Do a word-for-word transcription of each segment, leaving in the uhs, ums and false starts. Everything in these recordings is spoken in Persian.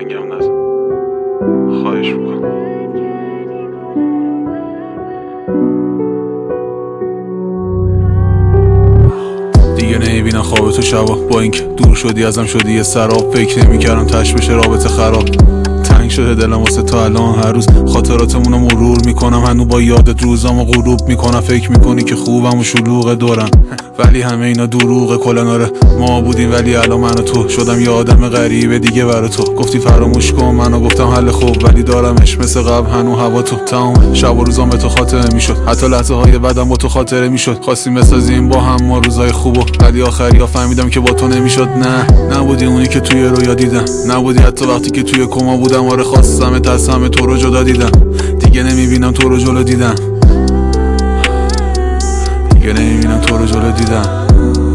آهنگم نزن، خواهش میکنم. دیگه نمیبینم خواب تو شبا، با اینکه دور شدی ازم شدی یه سراب. فکر نمیکردم تش بشه رابطه خراب، تنگ شده دلم واسه تو الان. هر روز خاطراتمونو مرور میکنم، هنو با یادت روزامو غروب میکنم. فکر میکنی که خوبم و شلوغ دورم، ولی همه اینا دروغه. کلا آره ما بودیم ولی الان من و تو شدم یه آدم غریبه دیگه برا تو. گفتی فراموش کن، منو گفتم حل خوب، ولی دارمش مثل قبل هنو هوا تو. تمام شب و روزام به تو خاطره میشد، حتی لحظه های بعدم با تو خاطره میشد. خواستیم بسازیم با هم ما روزای خوبو، ولی آخری ها فهمیدم که با تو نمیشد. نه نبودی اونی که توی رویا دیدم، نبودی حتی وقتی که توی کما بودم. آره خواستم از همه تو رو جدا دیدم، دیگه نمیبینم تو رو جلو دیدم، دیگه نمیبینم تو رو جلو دیدم،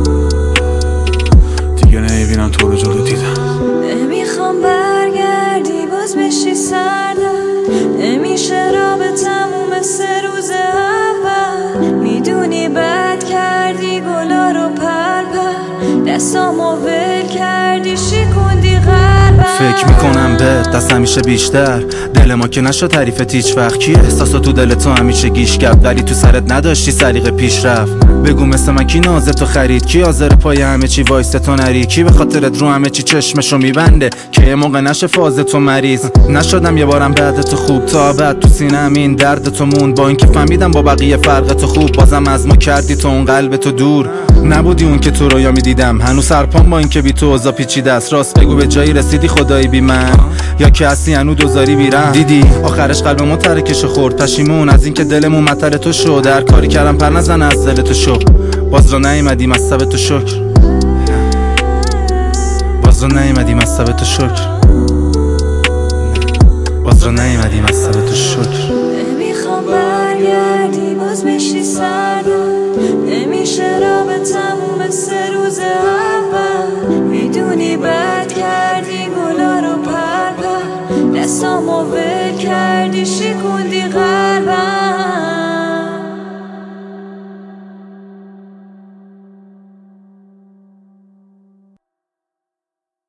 دیگه نمیبینم تو رو جلو دیدم. نمیخوام برگردی باز بشی سردم، نمیشه رابطمون مثل روز اول. میدونی بد کردی گلا رو پر پر، دستامو ول کردی شکوندی قلبم. فکر میکنم به دست همیشه بیشتر، دل ما که نشد تعریفت هیچ وقت. کی احساسا تو دل تو همیشه گیش کرد، ولی تو سرت نداشتی سریق پیش رفت. بگو مثل من کی نازه تو خرید، کی حاضر پای همه چی وایسته تو نری، کی به خاطرت رو همه چی چشمشو میبنده که یه موقع نشه فاز تو مریض. نشدم یه بارم بعد تو خوب، تا بعد تو سینم این درد تو مون. با اینکه فهمیدم با بقیه فرق تو خوب، بازم از ما کردی تو اون قلب تو دور. نبودی اون که تو رویا میدیدم، هنوز سرپام با اینکه بی تو اوضاع پیچیده است. راست بگو به جایی رسیدی خدایی بی من، یا که هستی هنوز دوزاری بیرم. دیدی آخرش قلبمون ترکش خورد، پشیمون از اینکه دلمون مطر تو شد. هر کاری کردم پر نزن از دل تو شو، باز رو نیومدیم از سب تو شکر، باز رو نیومدیم از سب تو شکر، باز رو نیومدیم از سب تو شکر. نمیخوام برگردی باز بشی سردم، نمیشه رابطمون مثل روز اول. میدونی بد کردی گلا رو پر پر، دستامو ول